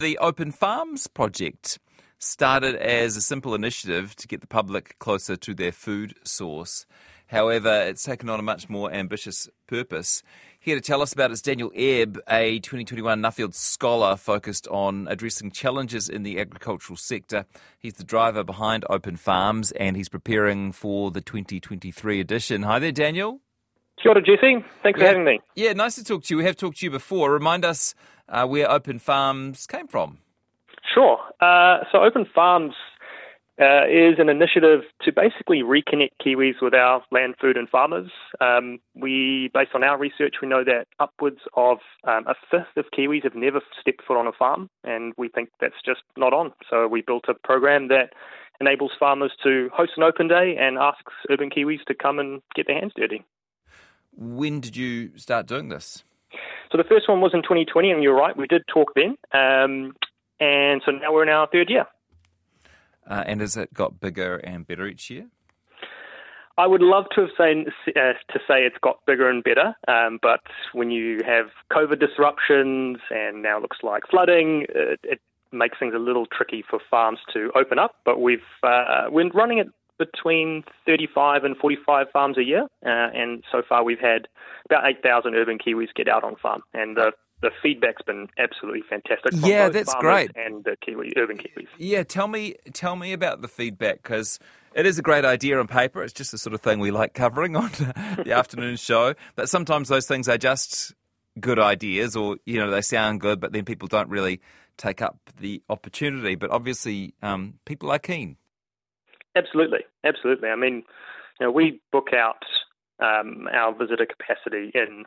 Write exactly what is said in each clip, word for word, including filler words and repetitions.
The Open Farms project started as a simple initiative to get the public closer to their food source. However, it's taken on a much more ambitious purpose. Here to tell us about it is Daniel Ebb, a twenty twenty-one Nuffield Scholar focused on addressing challenges in the agricultural sector. He's the driver behind Open Farms and he's preparing for the twenty twenty-three edition. Hi there, Daniel. Kia ora, Jesse. Thanks yeah, for having me. Yeah, nice to talk to you. We have talked to you before. Remind us uh, where Open Farms came from. Sure. Uh, so Open Farms uh, is an initiative to basically reconnect Kiwis with our land, food and farmers. Um, we, based on our research, we know that upwards of um, a fifth of Kiwis have never stepped foot on a farm, and we think that's just not on. So we built a program that enables farmers to host an open day and asks urban Kiwis to come and get their hands dirty. When did you start doing this? So the first one was in twenty twenty, and you're right, we did talk then. Um, and so now we're in our third year. Uh, and has it got bigger and better each year? I would love to have say, uh, to say it's got bigger and better, um, but when you have COVID disruptions and now looks like flooding, it, it makes things a little tricky for farms to open up. But we've uh, we're running it between thirty-five and forty-five farms a year, uh, and so far we've had about eight thousand urban Kiwis get out on farm, and the the feedback's been absolutely fantastic. From yeah, both that's farmers great. And the Kiwi urban Kiwis. Yeah, tell me, tell me about the feedback, because it is a great idea on paper. It's just the sort of thing we like covering on the afternoon show. But sometimes those things are just good ideas, or you know, they sound good, but then people don't really take up the opportunity. But obviously, um, people are keen. Absolutely, absolutely. I mean, you know, we book out um, our visitor capacity in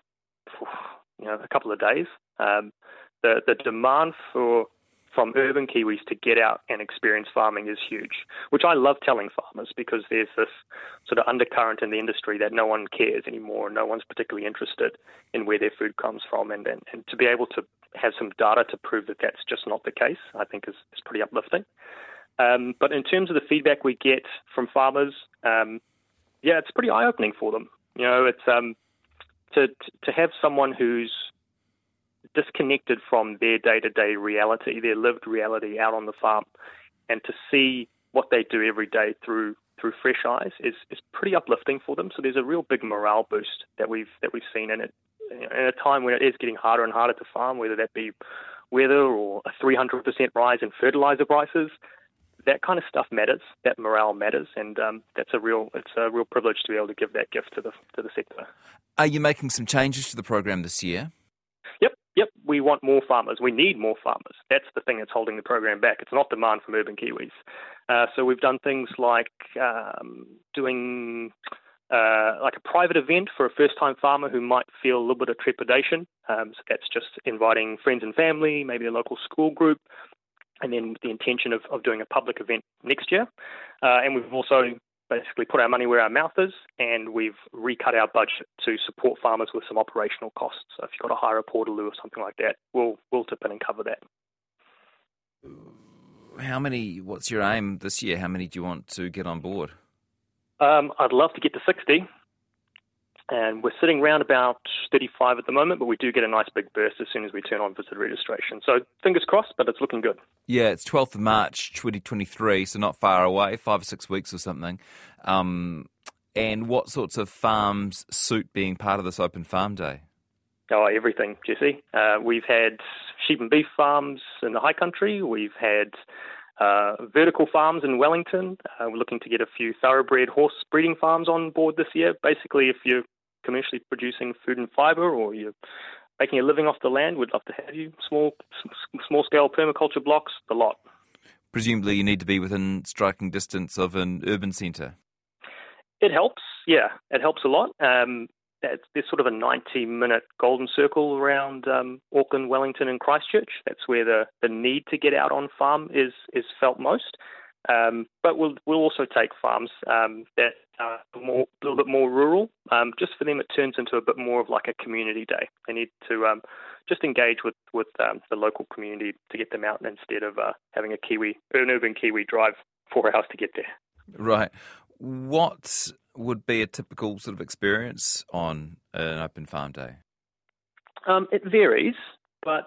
you know a couple of days. Um, the the demand for from urban Kiwis to get out and experience farming is huge, which I love telling farmers because there's this sort of undercurrent in the industry that no one cares anymore, no one's particularly interested in where their food comes from, and and, and to be able to have some data to prove that that's just not the case, I think is, is pretty uplifting. Um, but in terms of the feedback we get from farmers, um, yeah, it's pretty eye-opening for them. You know, it's um, to to have someone who's disconnected from their day-to-day reality, their lived reality out on the farm, and to see what they do every day through through fresh eyes is is pretty uplifting for them. So there's a real big morale boost that we've that we've seen in it in a time when it is getting harder and harder to farm, whether that be weather or a three hundred percent rise in fertilizer prices. That kind of stuff matters. That morale matters, and um, that's a real it's a real privilege to be able to give that gift to the to the sector. Are you making some changes to the program this year? Yep, yep. We want more farmers. We need more farmers. That's the thing that's holding the program back. It's not demand from urban Kiwis. Uh, so we've done things like um, doing uh, like a private event for a first-time farmer who might feel a little bit of trepidation. Um, so that's just inviting friends and family, maybe a local school group, and then with the intention of, of doing a public event next year. Uh, and we've also basically put our money where our mouth is, and we've recut our budget to support farmers with some operational costs. So if you've got to hire a portaloo or something like that, we'll we'll tip in and cover that. How many, what's your aim this year? How many do you want to get on board? Um, I'd love to get to sixty. And we're sitting around about thirty-five at the moment, but we do get a nice big burst as soon as we turn on visitor registration. So fingers crossed, but it's looking good. Yeah, it's twelfth of March twenty twenty-three, so not far away, five or six weeks or something. Um, and what sorts of farms suit being part of this Open Farm Day? Oh, everything, Jesse. Uh, we've had sheep and beef farms in the high country. We've had uh, vertical farms in Wellington. Uh, we're looking to get a few thoroughbred horse breeding farms on board this year. Basically, if you're commercially producing food and fibre, or you're making a living off the land, we'd love to have you. Small, small scale permaculture blocks, the lot. Presumably, you need to be within striking distance of an urban centre. It helps, yeah, it helps a lot. Um, there's sort of a ninety-minute golden circle around um, Auckland, Wellington, and Christchurch. That's where the, the need to get out on farm is is felt most. Um, but we'll we'll also take farms um, that are more, a little bit more rural. Um, just for them, it turns into a bit more of like a community day. They need to um, just engage with with um, the local community to get them out, instead of uh, having a Kiwi, an urban Kiwi, drive four hours to get there. Right. What would be a typical sort of experience on an Open Farm Day? Um, it varies, but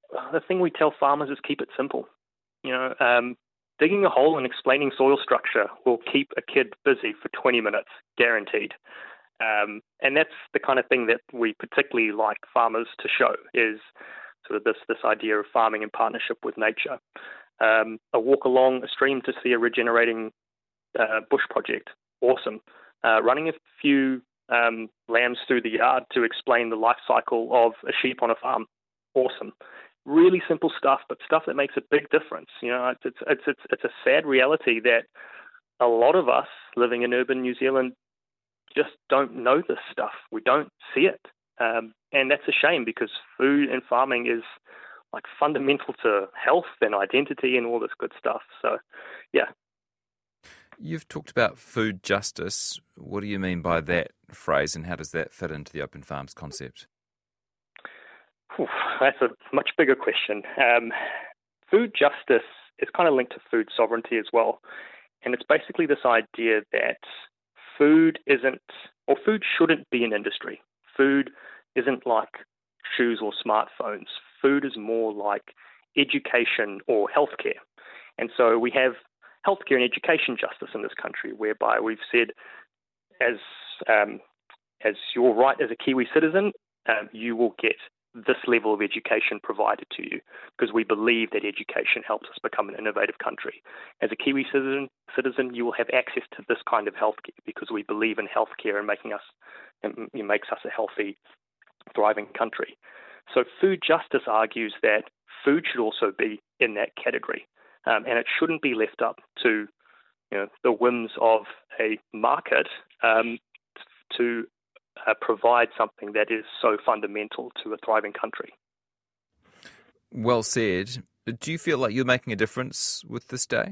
the thing we tell farmers is keep it simple. You know, um, digging a hole and explaining soil structure will keep a kid busy for twenty minutes, guaranteed. Um, and that's the kind of thing that we particularly like farmers to show, is sort of this, this idea of farming in partnership with nature. Um, a walk along a stream to see a regenerating uh, bush project, awesome. Uh, running a few um, lambs through the yard to explain the life cycle of a sheep on a farm, awesome. Really simple stuff, but stuff that makes a big difference. You know, it's it's it's it's, it's a sad reality that a lot of us living in urban New Zealand just don't know this stuff. We don't see it. Um, and that's a shame, because food and farming is like fundamental to health and identity and all this good stuff. So, yeah. You've talked about food justice. What do you mean by that phrase, and how does that fit into the Open Farms concept? Oof, that's a much bigger question. Um, food justice is kind of linked to food sovereignty as well. And it's basically this idea that food isn't, or food shouldn't be an industry. Food isn't like shoes or smartphones. Food is more like education or healthcare. And so we have healthcare and education justice in this country, whereby we've said, as um, as your right as a Kiwi citizen, um, you will get this level of education provided to you, because we believe that education helps us become an innovative country. As a Kiwi citizen, citizen, you will have access to this kind of healthcare, because we believe in healthcare and making us, it makes us a healthy, thriving country. So food justice argues that food should also be in that category, um, and it shouldn't be left up to, you know, the whims of a market um, to Uh, provide something that is so fundamental to a thriving country. Well said. Do you feel like you're making a difference with this day?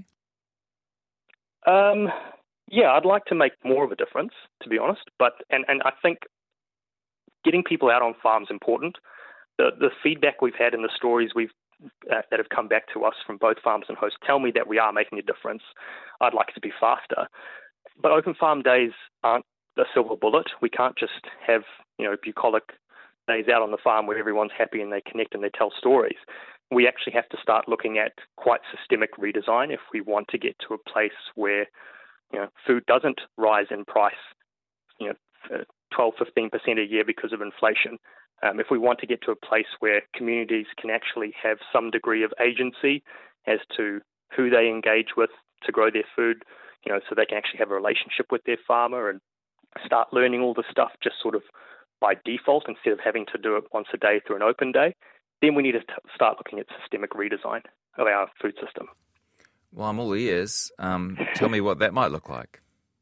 Um, yeah, I'd like to make more of a difference, to be honest. But and, and I think getting people out on farms is important. The the feedback we've had and the stories we've uh, that have come back to us from both farms and hosts tell me that we are making a difference. I'd like it to be faster. But open farm days aren't the silver bullet. We can't just have, you know, bucolic days out on the farm where everyone's happy and they connect and they tell stories. We actually have to start looking at quite systemic redesign if we want to get to a place where, you know, food doesn't rise in price, you know, twelve, fifteen percent a year because of inflation. Um, if we want to get to a place where communities can actually have some degree of agency as to who they engage with to grow their food, you know, so they can actually have a relationship with their farmer and start learning all the stuff just sort of by default instead of having to do it once a day through an open day, then we need to t- start looking at systemic redesign of our food system. Well, I'm all ears. Um, tell me what that might look like.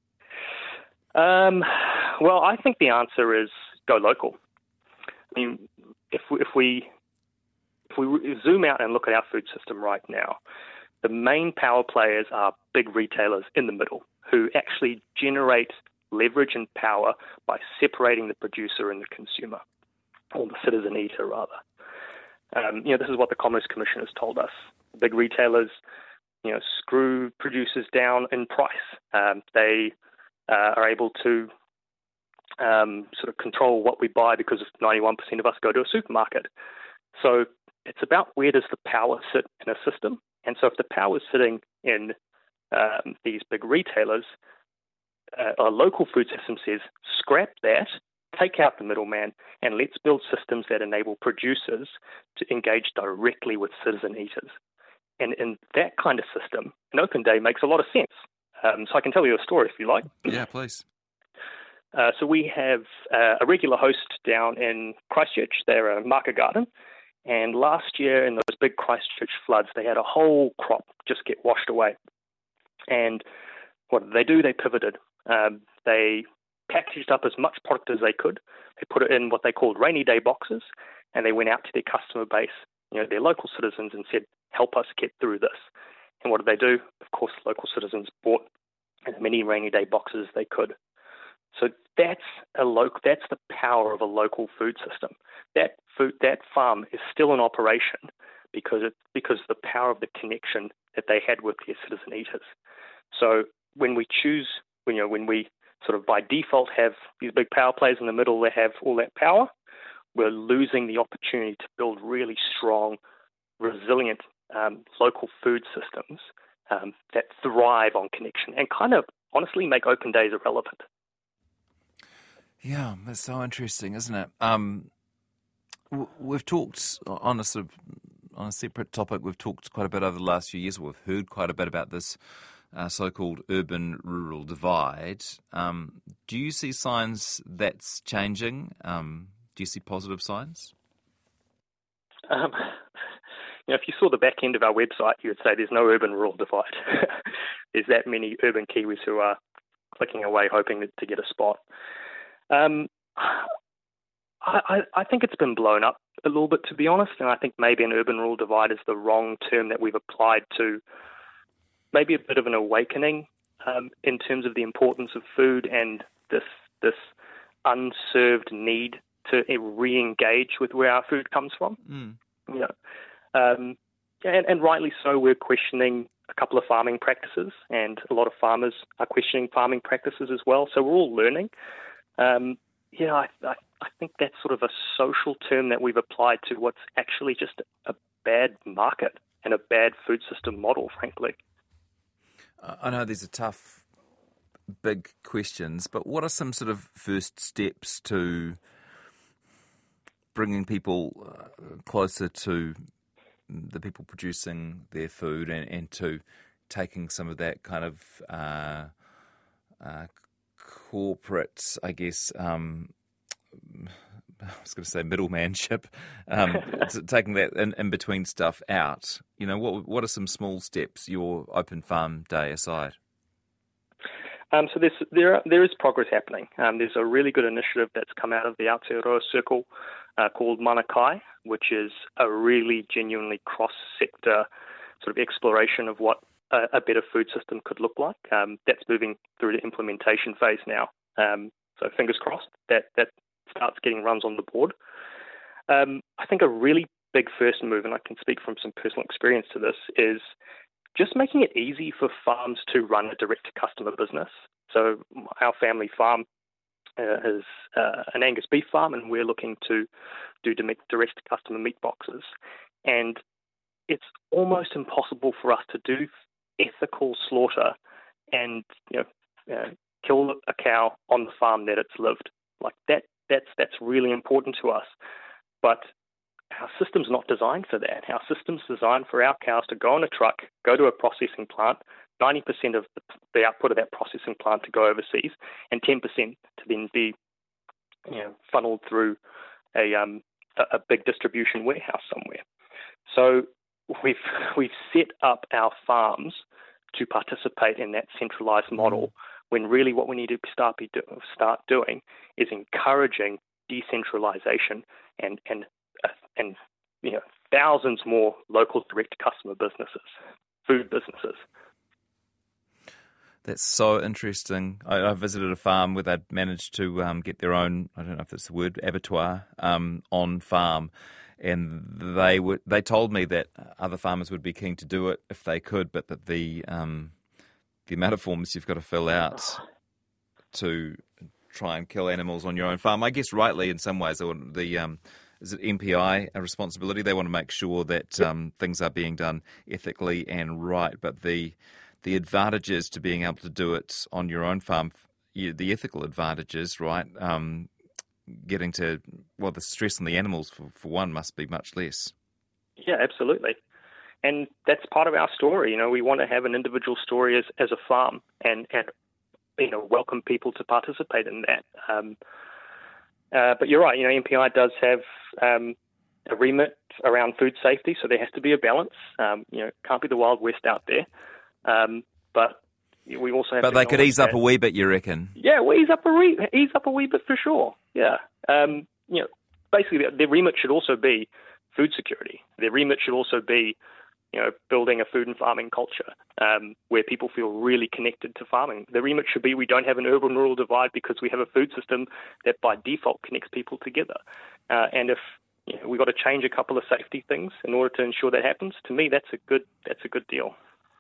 Um, well, I think the answer is go local. I mean, if we, if we if we zoom out and look at our food system right now, the main power players are big retailers in the middle who actually generate leverage and power by separating the producer and the consumer, or the citizen eater, rather. Um, you know, this is what the Commerce Commission has told us. Big retailers, you know, screw producers down in price. Um, they uh, are able to um, sort of control what we buy because ninety-one percent of us go to a supermarket. So it's about where does the power sit in a system. And so if the power is sitting in um, these big retailers, Uh, a local food system says, scrap that, take out the middleman, and let's build systems that enable producers to engage directly with citizen eaters. And in that kind of system, an open day makes a lot of sense. Um, so I can tell you a story if you like. Yeah, please. Uh, so we have uh, a regular host down in Christchurch. They're a market garden. And last year in those big Christchurch floods, they had a whole crop just get washed away. And what did they do? They pivoted. Um, they packaged up as much product as they could. They put it in what they called rainy day boxes, and they went out to their customer base, you know, their local citizens, and said, help us get through this. And what did they do? Of course, local citizens bought as many rainy day boxes as they could. So that's a local, that's the power of a local food system. That food, that farm is still in operation because it, because of the power of the connection that they had with their citizen eaters. So when we choose, you know, when we sort of by default have these big power players in the middle that have all that power, we're losing the opportunity to build really strong resilient um, local food systems um, that thrive on connection and kind of honestly make open days irrelevant. Yeah, that's so interesting, isn't it? Um, we've talked on a sort of on a separate topic. We've talked quite a bit over the last few years. We've heard quite a bit about this uh, so-called urban-rural divide. Um, do you see signs that's changing? Um, do you see positive signs? Um, you know, if you saw the back end of our website, you would say there's no urban-rural divide. There's that many urban Kiwis who are clicking away hoping to get a spot. Um, I, I think it's been blown up a little bit, to be honest, and I think maybe an urban-rural divide is the wrong term that we've applied to maybe a bit of an awakening um, in terms of the importance of food and this this unserved need to re-engage with where our food comes from. Mm. You know, um, and, and rightly so, we're questioning a couple of farming practices, and a lot of farmers are questioning farming practices as well. So we're all learning. Um, yeah, I, I, I think that's sort of a social term that we've applied to what's actually just a bad market and a bad food system model, frankly. I know these are tough, big questions, but what are some sort of first steps to bringing people uh, closer to the people producing their food and, and to taking some of that kind of uh, uh, corporate, I guess, um, I was going to say middlemanship, um, taking that in, in between stuff out. You know, what what are some small steps, your Open Farm Day aside? Um, so there's, there there is progress happening. Um, there's a really good initiative that's come out of the Aotearoa Circle uh, called Manakai, which is a really genuinely cross-sector sort of exploration of what a, a better food system could look like. Um, that's moving through the implementation phase now. Um, so fingers crossed that that starts getting runs on the board. Um, I think a really big first move, and I can speak from some personal experience to this, is just making it easy for farms to run a direct-to-customer business. So our family farm uh, is uh, an Angus beef farm, and we're looking to do direct-to-customer meat boxes. And it's almost impossible for us to do ethical slaughter and you know uh, kill a cow on the farm that it's lived. Like that, that's that's really important to us. But our system's not designed for that. Our system's designed for our cows to go on a truck, go to a processing plant, ninety percent of the, the output of that processing plant to go overseas, and ten percent to then be you know, funneled through a, um, a, a big distribution warehouse somewhere. So we've we've set up our farms to participate in that centralized model, when really what we need to start be do, start doing is encouraging decentralization and and uh, and you know thousands more local direct customer businesses, food businesses. That's so interesting. I, I visited a farm where they'd managed to um, get their own, I don't know if that's the word, abattoir um, on farm. And they were, they told me that other farmers would be keen to do it if they could, but that the um, the amount of forms you've got to fill out to try and kill animals on your own farm, I guess rightly in some ways, the um, is it M P I a responsibility? They want to make sure that um, things are being done ethically and right, but the the advantages to being able to do it on your own farm, the ethical advantages, right? Um, getting to, well, the stress on the animals, for, for one, must be much less. Yeah, absolutely. And that's part of our story. You know, we want to have an individual story as, as a farm and, and, you know, welcome people to participate in that. Um, uh, but you're right, you know, M P I does have um, a remit around food safety, so there has to be a balance. Um, you know, it can't be the Wild West out there. Um, but we also have But to they could ease that, up a wee bit, you reckon? Yeah, we ease up a re- ease up a wee bit for sure. Yeah, um, you know, basically their remit should also be food security. Their remit should also be, you know, building a food and farming culture um, where people feel really connected to farming. The remit should be we don't have an urban-rural divide because we have a food system that by default connects people together. Uh, and if you know, we've got to change a couple of safety things in order to ensure that happens, to me that's a good that's a good deal.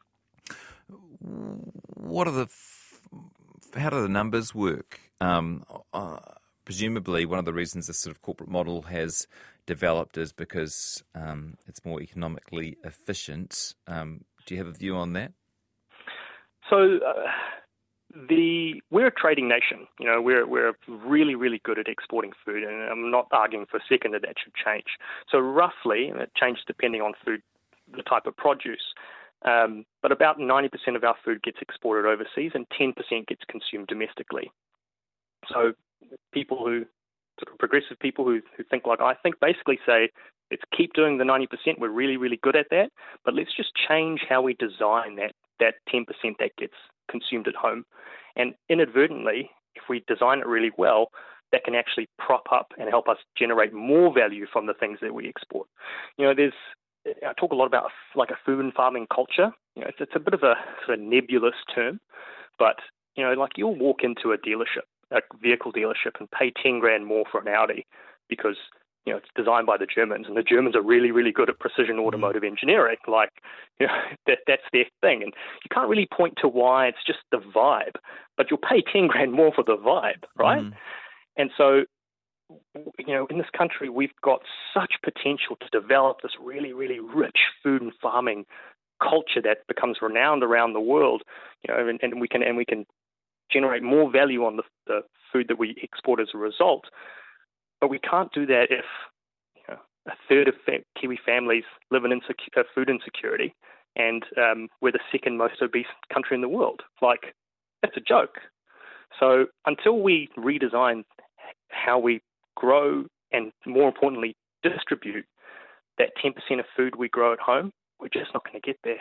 What are the? How do the numbers work? Um, uh, presumably, one of the reasons this sort of corporate model has developed is because um, it's more economically efficient. Um, do you have a view on that? So uh, the we're a trading nation. You know, we're we're really really good at exporting food, and I'm not arguing for a second that that should change. So roughly, and it changes depending on food, the type of produce. Um, but about ninety percent of our food gets exported overseas, and ten percent gets consumed domestically. So people who sort of progressive people who who think like I think basically say, let's keep doing the ninety percent. We're really really good at that, but let's just change how we design that that ten percent that gets consumed at home. And inadvertently, if we design it really well, that can actually prop up and help us generate more value from the things that we export. You know, there's, I talk a lot about like a food and farming culture. You know, it's, it's a bit of a sort of nebulous term, but, you know, like you'll walk into a dealership, a vehicle dealership, and pay ten grand more for an Audi because, you know, it's designed by the Germans, and the Germans are really, really good at precision automotive engineering. Like, you know, that that's their thing. And you can't really point to why. It's just the vibe. But you'll pay ten grand more for the vibe, right? Mm. And so, you know, in this country, we've got such potential to develop this really, really rich food and farming culture that becomes renowned around the world. You know, and, and we can and we can generate more value on the, the food that we export as a result. But we can't do that if, you know, a third of fa- Kiwi families live in insecu- uh, food insecurity, and um, we're the second most obese country in the world. Like, that's a joke. So until we redesign how we grow and, more importantly, distribute that ten percent of food we grow at home, we're just not going to get there.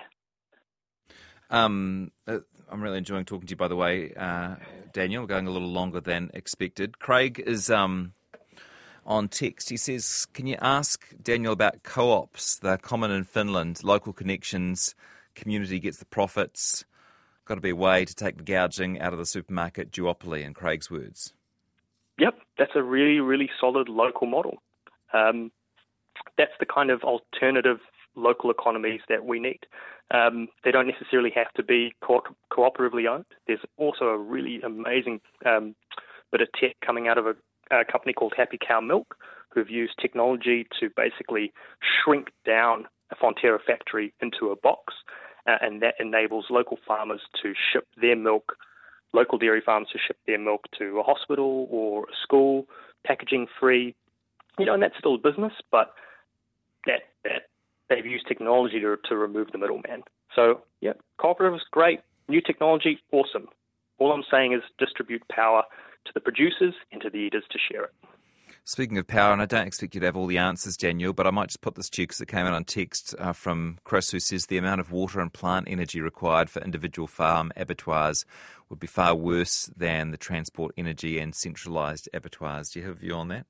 Um, uh, I'm really enjoying talking to you, by the way, uh, Daniel, going a little longer than expected. Craig is... Um, on text, he says, can you ask Daniel about co-ops? They're common in Finland, local connections, community gets the profits. Got to be a way to take the gouging out of the supermarket duopoly, in Craig's words. Yep, that's a really, really solid local model. Um, that's the kind of alternative local economies that we need. Um, they don't necessarily have to be co- cooperatively owned. There's also a really amazing um, bit of tech coming out of a a company called Happy Cow Milk, who've used technology to basically shrink down a Fonterra factory into a box, uh, and that enables local farmers to ship their milk, local dairy farms to ship their milk to a hospital or a school, packaging free. You know, and that's still a business, but that that they've used technology to to remove the middleman. So, yeah, cooperative is great. New technology, awesome. All I'm saying is distribute power to the producers and to the eaters to share it. Speaking of power, and I don't expect you to have all the answers, Daniel, but I might just put this to you because it came in on text uh, from Chris, who says the amount of water and plant energy required for individual farm abattoirs would be far worse than the transport energy and centralised abattoirs. Do you have a view on that?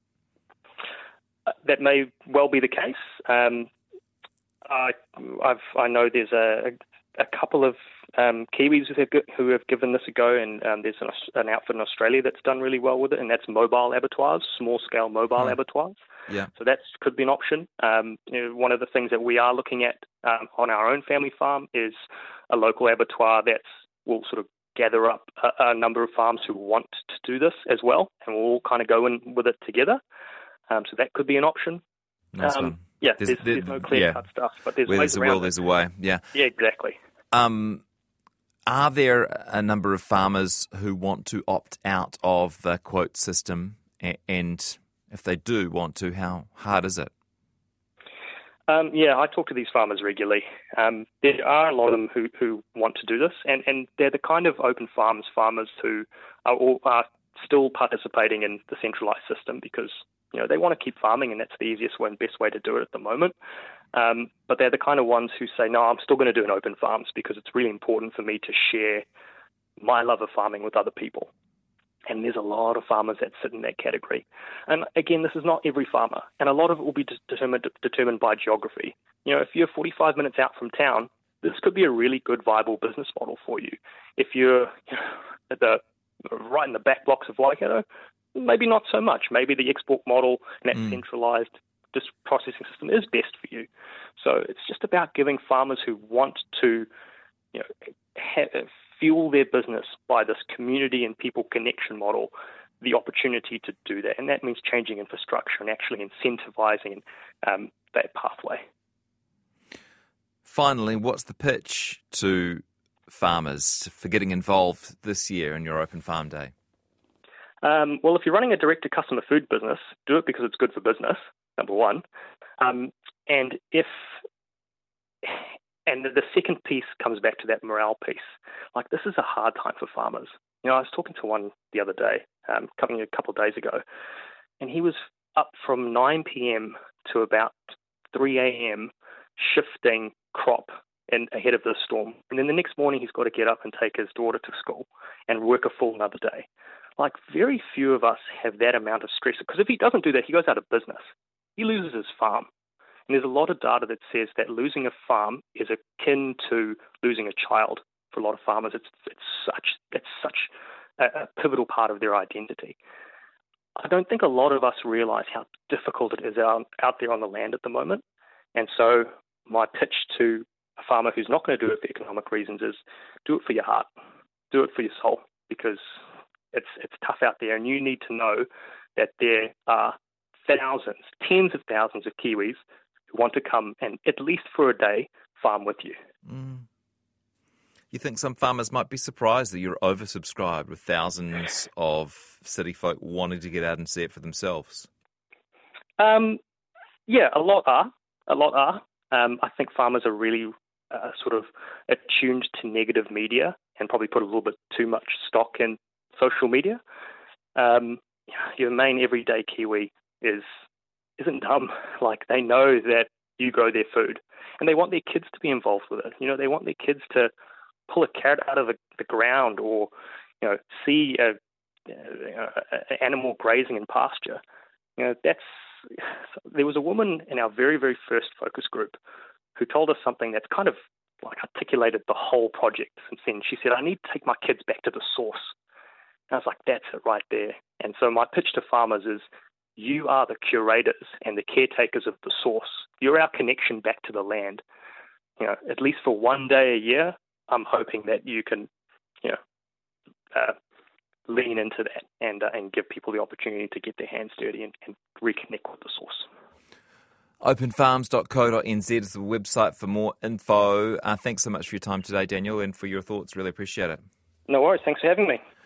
Uh, that may well be the case. Um, I, I've, I know there's a, a couple of um, Kiwis who have, who have given this a go, and um, there's an, an outfit in Australia that's done really well with it, and that's mobile abattoirs, small-scale mobile hmm. abattoirs. Yeah. So that could be an option. Um, you know, one of the things that we are looking at um, on our own family farm is a local abattoir that will sort of gather up a, a number of farms who want to do this as well, and we'll all kind of go in with it together. Um, so that could be an option. Nice um, one. Yeah, there's, there's, there's no clear-cut yeah. stuff, but there's Where ways there's a around will, it. there's a way. Yeah. Yeah, exactly. Um, are there a number of farmers who want to opt out of the quote system? And if they do want to, how hard is it? Um, yeah, I talk to these farmers regularly. Um, there are a lot of them who, who want to do this, and, and they're the kind of open farms farmers who are, all, are still participating in the centralised system because, you know, they want to keep farming, and that's the easiest way and best way to do it at the moment. Um, but they're the kind of ones who say, no, I'm still going to do an open farms because it's really important for me to share my love of farming with other people. And there's a lot of farmers that sit in that category. And again, this is not every farmer, and a lot of it will be de- determined determined by geography. You know, if you're forty-five minutes out from town, this could be a really good, viable business model for you. If you're, you know, at the right in the back blocks of Waikato, maybe not so much. Maybe the export model and that mm. centralised this processing system is best for you. So it's just about giving farmers who want to, you know, have, fuel their business by this community and people connection model the opportunity to do that. And that means changing infrastructure and actually incentivizing um, that pathway. Finally, what's the pitch to farmers for getting involved this year in your Open Farm Day? Um, well, if you're running a direct-to-customer food business, do it because it's good for business, number one. Um, and if and the second piece comes back to that morale piece. Like, this is a hard time for farmers. You know, I was talking to one the other day, um, coming a couple of days ago, and he was up from nine p.m. to about three a.m. shifting crop and ahead of the storm. And then the next morning he's got to get up and take his daughter to school and work a full another day. Like, very few of us have that amount of stress, because if he doesn't do that, he goes out of business. He loses his farm. And there's a lot of data that says that losing a farm is akin to losing a child for a lot of farmers. It's it's such it's such a, a pivotal part of their identity. I don't think a lot of us realize how difficult it is out, out there on the land at the moment. And so my pitch to a farmer who's not going to do it for economic reasons is do it for your heart, do it for your soul, because it's it's tough out there, and you need to know that there are thousands, tens of thousands of Kiwis who want to come and, at least for a day, farm with you. Mm. You think some farmers might be surprised that you're oversubscribed with thousands of city folk wanting to get out and see it for themselves? Um, yeah, a lot are. A lot are. Um, I think farmers are really uh, sort of attuned to negative media and probably put a little bit too much stock in social media. Um, your main everyday Kiwi is isn't dumb. Like, they know that you grow their food, and they want their kids to be involved with it. You know, they want their kids to pull a carrot out of the, the ground, or, you know, see a, a animal grazing in pasture. You know, that's. There was a woman in our very, very first focus group who told us something that's kind of like articulated the whole project since then. She said, "I need to take my kids back to the source." And I was like, that's it right there. And so my pitch to farmers is, you are the curators and the caretakers of the source. You're our connection back to the land. You know, at least for one day a year, I'm hoping that you can, you know, uh, lean into that and uh, and give people the opportunity to get their hands dirty and, and reconnect with the source. open farms dot co dot n z is the website for more info. Uh, thanks so much for your time today, Daniel, and for your thoughts. Really appreciate it. No worries. Thanks for having me.